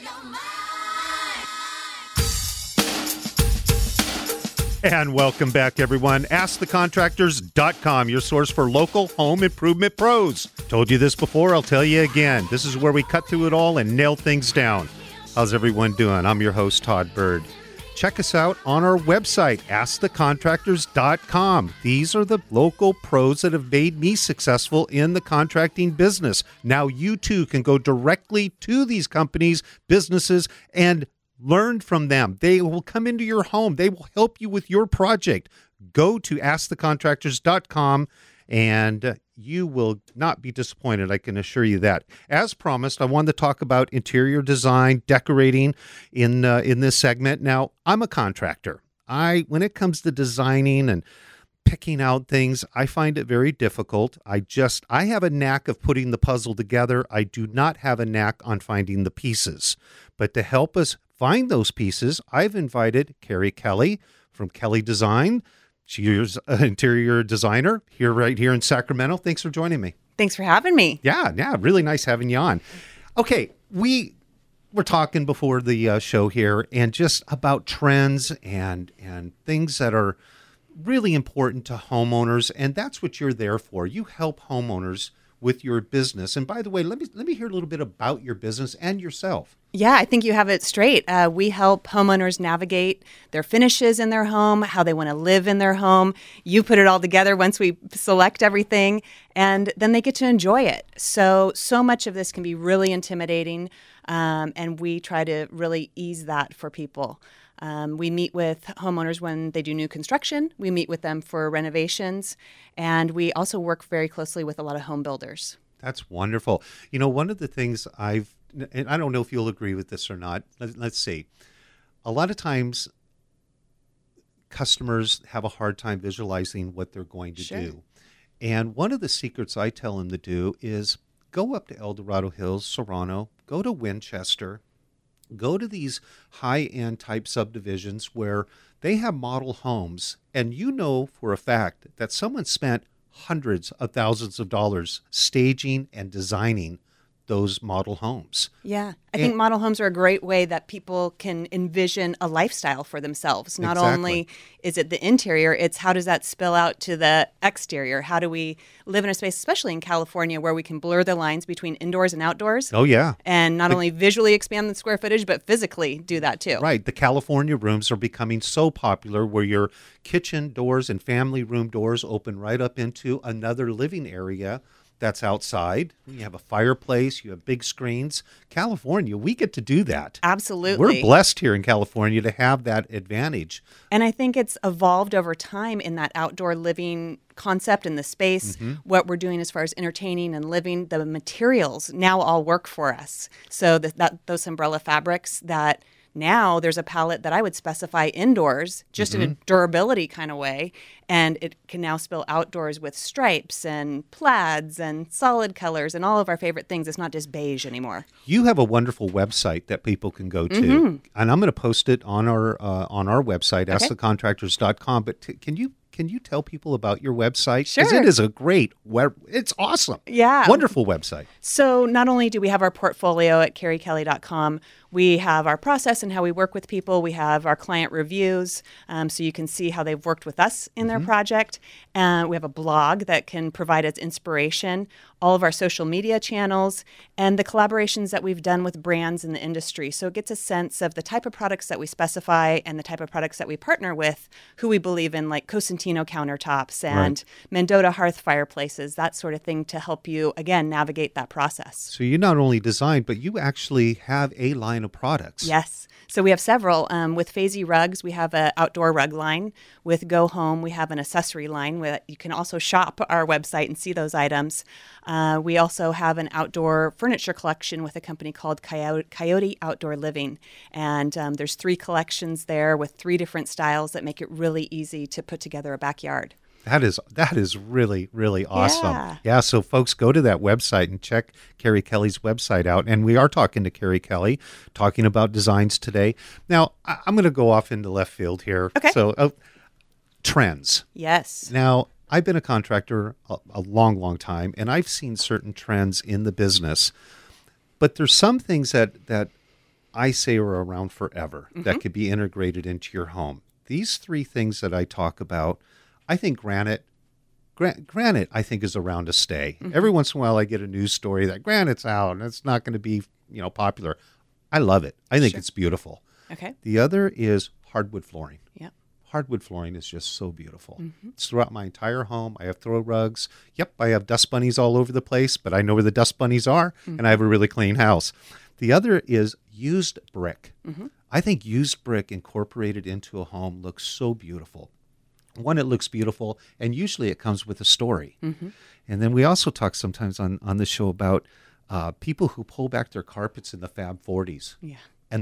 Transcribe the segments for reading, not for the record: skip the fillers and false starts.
And welcome back, everyone. AskTheContractors.com, your source for local home improvement pros. Told you this before, I'll tell you again. This is where we cut through it all and nail things down. How's everyone doing? I'm your host, Todd Bird. Check us out on our website, AskTheContractors.com. These are the local pros that have made me successful in the contracting business. Now you too can go directly to these companies, businesses, and learn from them. They will come into your home. They will help you with your project. Go to AskTheContractors.com and you will not be disappointed. I can assure you that. As promised, I wanted to talk about interior design, decorating in this segment. Now, I'm a contractor. When it comes to designing and picking out things, I find it very difficult. I have a knack of putting the puzzle together. I do not have a knack on finding the pieces. But to help us find those pieces, I've invited Carrie Kelly from Kelly Design. She's an interior designer right here in Sacramento. Thanks for joining me. Thanks for having me. Yeah, really nice having you on. Okay, we were talking before the show here and just about trends and things that are really important to homeowners, and that's what you're there for. You help homeowners with your business. And by the way, let me hear a little bit about your business and yourself. Yeah, I think you have it straight. We help homeowners navigate their finishes in their home, how they want to live in their home. You put it all together once we select everything, and then they get to enjoy it. So much of this can be really intimidating, and we try to really ease that for people. We meet with homeowners when they do new construction. We meet with them for renovations. And we also work very closely with a lot of home builders. That's wonderful. You know, one of the things and I don't know if you'll agree with this or not. Let's see. A lot of times customers have a hard time visualizing what they're going to do. And one of the secrets I tell them to do is go up to El Dorado Hills, Serrano, go to Winchester, go to these high-end type subdivisions where they have model homes, and you know for a fact that someone spent hundreds of thousands of dollars staging and designing those model homes. Yeah, I think model homes are a great way that people can envision a lifestyle for themselves. Not only is it the interior, it's how does that spill out to the exterior? How do we live in a space, especially in California, where we can blur the lines between indoors and outdoors? Oh, yeah. And not only visually expand the square footage, but physically do that too. Right. The California rooms are becoming so popular where your kitchen doors and family room doors open right up into another living area that's outside. You have a fireplace, you have big screens. California, we get to do that. Absolutely. We're blessed here in California to have that advantage. And I think it's evolved over time in that outdoor living concept in the space, what we're doing as far as entertaining and living. The materials now all work for us. So those umbrella fabrics that now there's a palette that I would specify indoors, just in a durability kind of way, and it can now spill outdoors with stripes and plaids and solid colors and all of our favorite things. It's not just beige anymore. You have a wonderful website that people can go to, and I'm going to post it on our website, AskTheContractors.com. But can you tell people about your website? Sure. Because it is a great it's awesome. Yeah. Wonderful website. So not only do we have our portfolio at carriekelly.com, we have our process and how we work with people. We have our client reviews, so you can see how they've worked with us in their project. We have a blog that can provide us inspiration, all of our social media channels, and the collaborations that we've done with brands in the industry. So it gets a sense of the type of products that we specify and the type of products that we partner with, who we believe in, like Cosentino countertops and Mendota hearth fireplaces, that sort of thing, to help you, again, navigate that process. So you not only design, but you actually have a line of products. Yes. So we have several. With Fazy Rugs, we have an outdoor rug line. With Go Home, we have an accessory line where you can also shop our website and see those items. We also have an outdoor furniture collection with a company called Coyote Outdoor Living. And there's 3 collections there with 3 different styles that make it really easy to put together a backyard. That is really, really awesome. Yeah. So folks, go to that website and check Carrie Kelly's website out. And we are talking to Carrie Kelly, talking about designs today. Now, I'm going to go off into left field here. Okay. So trends. Yes. Now, I've been a contractor a long, long time, and I've seen certain trends in the business. But there's some things that I say are around forever that could be integrated into your home. These three things that I talk about, I think granite, I think is around to stay. Every once in a while I get a news story that granite's out and it's not going to be, popular. I love it. I think it's beautiful. Okay. The other is hardwood flooring. Yep. Hardwood flooring is just so beautiful. It's throughout my entire home. I have throw rugs. Yep, I have dust bunnies all over the place, but I know where the dust bunnies are, and I have a really clean house. The other is used brick. I think used brick incorporated into a home looks so beautiful. One, it looks beautiful, and usually it comes with a story. And then we also talk sometimes on the show about people who pull back their carpets in the Fab 40s. Yeah. And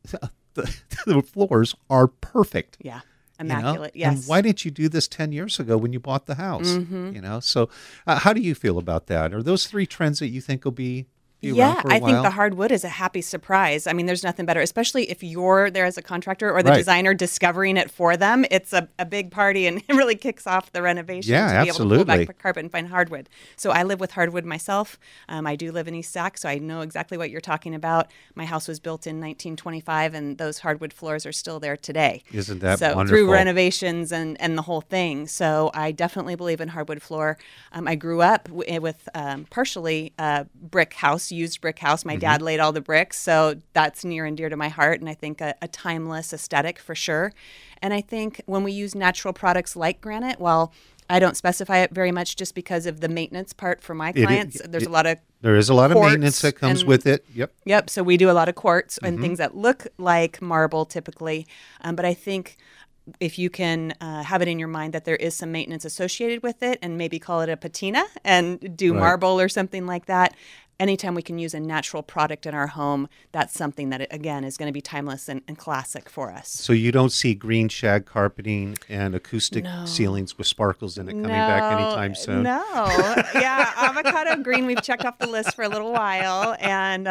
the floors are perfect. Yeah. Immaculate. Yes. And why didn't you do this 10 years ago when you bought the house? So how do you feel about that? Are those three trends that you think will be around for a I while? think the hardwood is a happy surprise. I mean, there's nothing better, especially if you're there as a contractor or the designer discovering it for them. It's a big party, and it really kicks off the renovation to be able to pull back the carpet and find hardwood. So I live with hardwood myself. I do live in East Sac, so I know exactly what you're talking about. My house was built in 1925, and those hardwood floors are still there today. Isn't that wonderful? Through renovations and the whole thing. So I definitely believe in hardwood floor. I grew up with partially brick house, used brick house. My dad laid all the bricks, so that's near and dear to my heart, and I think a timeless aesthetic for sure. And I think when we use natural products like granite, well, I don't specify it very much just because of the maintenance part for my clients. There is a lot of maintenance that comes with it. Yep. So we do a lot of quartz and things that look like marble typically, but I think if you can have it in your mind that there is some maintenance associated with it, and maybe call it a patina and do marble or something like that. Anytime we can use a natural product in our home, that's something that, again, is going to be timeless and classic for us. So you don't see green shag carpeting and acoustic ceilings with sparkles in it coming back anytime soon? No. Yeah, avocado green, we've checked off the list for a little while. And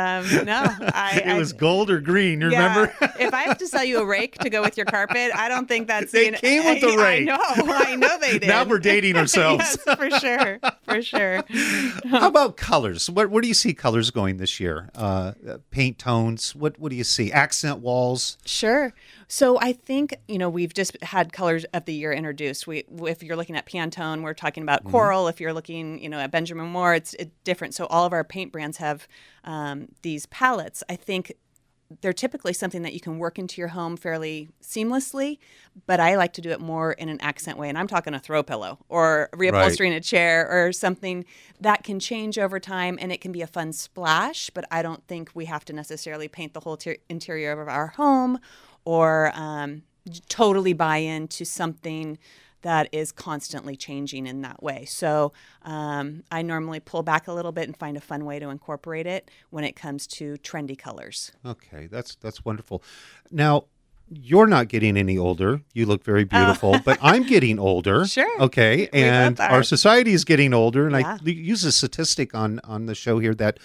it was gold or green, remember? If I have to sell you a rake to go with your carpet, I don't think that's... They came with the rake. I know they did. Now we're dating ourselves. Yes, for sure. How about colors? Where do you see colors going this year? Paint tones. What do you see? Accent walls. Sure. So I think we've just had colors of the year introduced. If you're looking at Pantone, we're talking about coral. If you're looking at Benjamin Moore, it's different. So all of our paint brands have these palettes. I think they're typically something that you can work into your home fairly seamlessly, but I like to do it more in an accent way. And I'm talking a throw pillow or reupholstering a chair or something that can change over time, and it can be a fun splash, but I don't think we have to necessarily paint the whole interior of our home or totally buy into something that is constantly changing in that way. So I normally pull back a little bit and find a fun way to incorporate it when it comes to trendy colors. Okay, that's wonderful. Now, you're not getting any older. You look very beautiful, but I'm getting older. Sure. Okay, and our society is getting older, and Yeah. I use a statistic on the show here that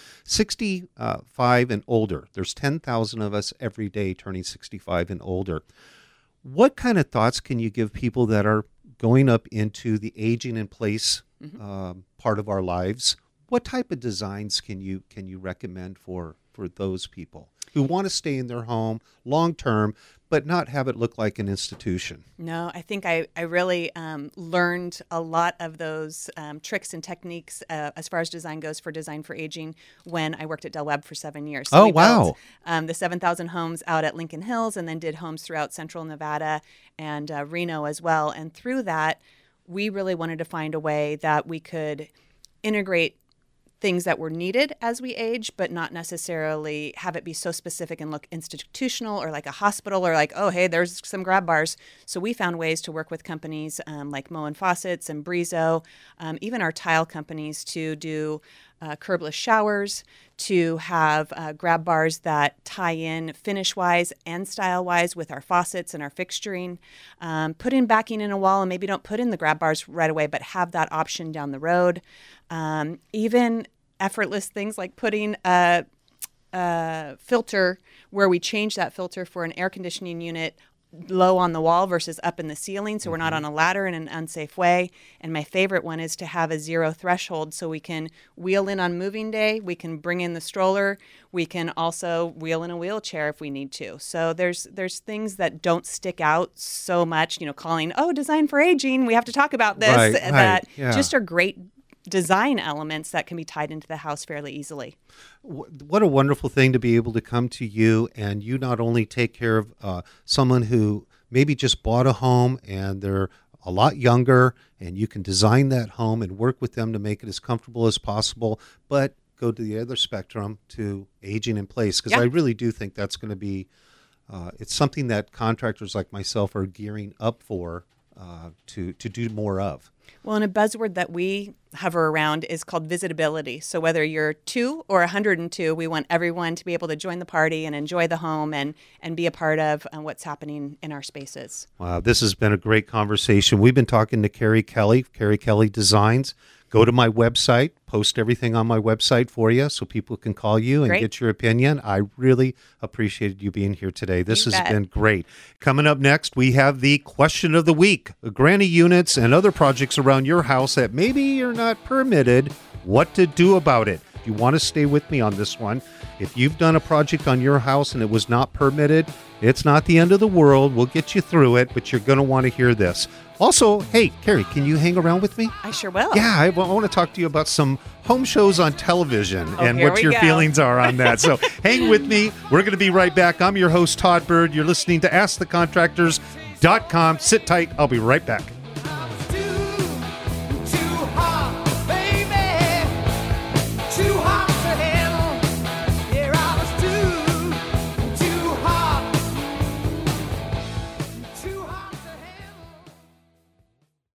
65 and older, there's 10,000 of us every day turning 65 and older. What kind of thoughts can you give people that are going up into the aging in place part of our lives? What type of designs can you recommend for those people who want to stay in their home long term, but not have it look like an institution? No, I think I really learned a lot of those tricks and techniques as far as design goes for Design for Aging when I worked at Del Webb for 7 years. So oh, we wow. built, the 7,000 homes out at Lincoln Hills, and then did homes throughout Central Nevada and Reno as well. And through that, we really wanted to find a way that we could integrate things that were needed as we age, but not necessarily have it be so specific and look institutional or like a hospital or like, oh, hey, there's some grab bars. So we found ways to work with companies like Moen Faucets and Brizo, even our tile companies to do curbless showers, to have grab bars that tie in finish-wise and style-wise with our faucets and our fixturing. Put in backing in a wall and maybe don't put in the grab bars right away, but have that option down the road. Even effortless things like putting a filter where we change that filter for an air conditioning unit low on the wall versus up in the ceiling, so we're not on a ladder in an unsafe way. And my favorite one is to have a zero threshold, so we can wheel in on moving day, we can bring in the stroller, we can also wheel in a wheelchair if we need to. So there's things that don't stick out so much, calling, design for aging, we have to talk about this, that just are great design elements that can be tied into the house fairly easily. What a wonderful thing to be able to come to you, and you not only take care of someone who maybe just bought a home and they're a lot younger, and you can design that home and work with them to make it as comfortable as possible, but go to the other spectrum to aging in place, because I really do think that's going to be it's something that contractors like myself are gearing up for to do more of. Well, and a buzzword that we hover around is called visitability. So whether you're 2 or 102, we want everyone to be able to join the party and enjoy the home and be a part of what's happening in our spaces. Wow, this has been a great conversation. We've been talking to Carrie Kelly, Carrie Kelly Designs. Go to my website, post everything on my website for you so people can call you and get your opinion. I really appreciated you being here today. This has been great. Coming up next, we have the question of the week. Granny units and other projects around your house that maybe you're not permitted, what to do about it. If you want to stay with me on this one, if you've done a project on your house and it was not permitted, it's not the end of the world. We'll get you through it, but you're going to want to hear this. Also, hey, Carrie, can you hang around with me? I sure will. Yeah, I want to talk to you about some home shows on television and what your feelings are on that. So hang with me. We're going to be right back. I'm your host, Todd Bird. You're listening to AskTheContractors.com. Sit tight. I'll be right back.